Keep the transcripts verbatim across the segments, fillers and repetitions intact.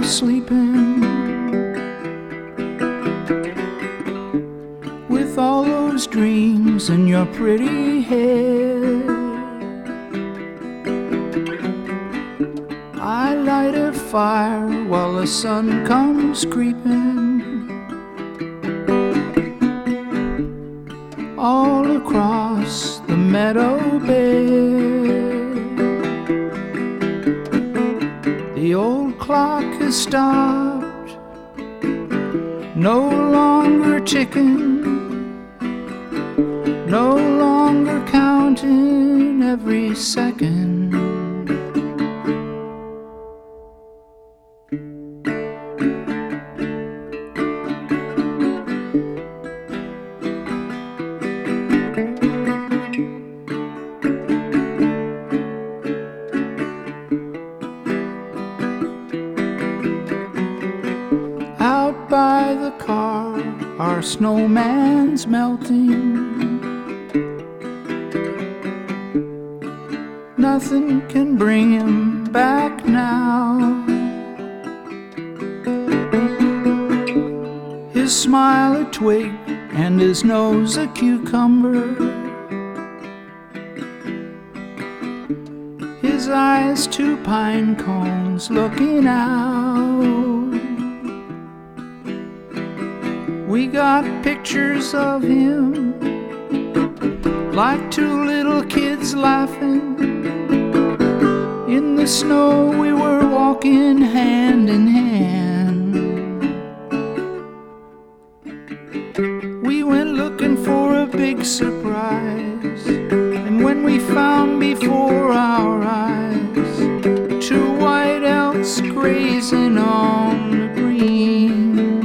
sleeping, with all those dreams in your pretty head. I light a fire while the sun comes creeping all across the meadow bed. The old clock has stopped, no longer ticking, no longer counting every second. Out by the car, our snowman's melting. Nothing can bring him back now. His smile a twig and his nose a cucumber. His eyes two pine cones looking out. We got pictures of him like two little kids laughing. In the snow we were walking hand in hand. We went looking for a big surprise, and when we found before our eyes two white elks grazing on the green,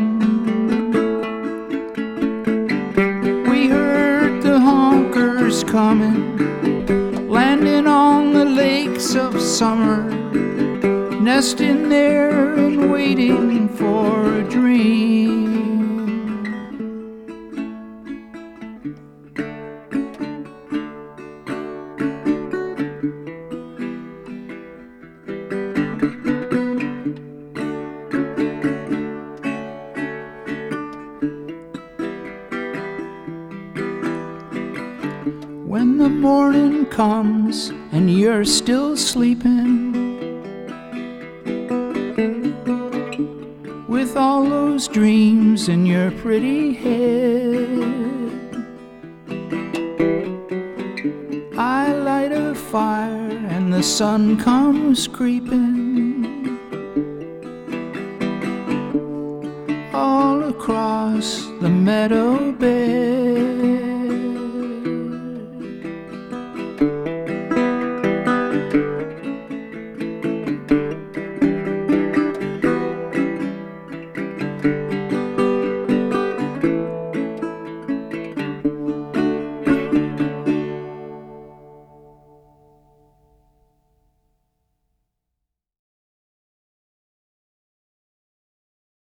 coming, landing on the lakes of summer, nesting there and waiting for a dream. When the morning comes and you're still sleeping, with all those dreams in your pretty head, I light a fire and the sun comes creeping all across the meadow bed.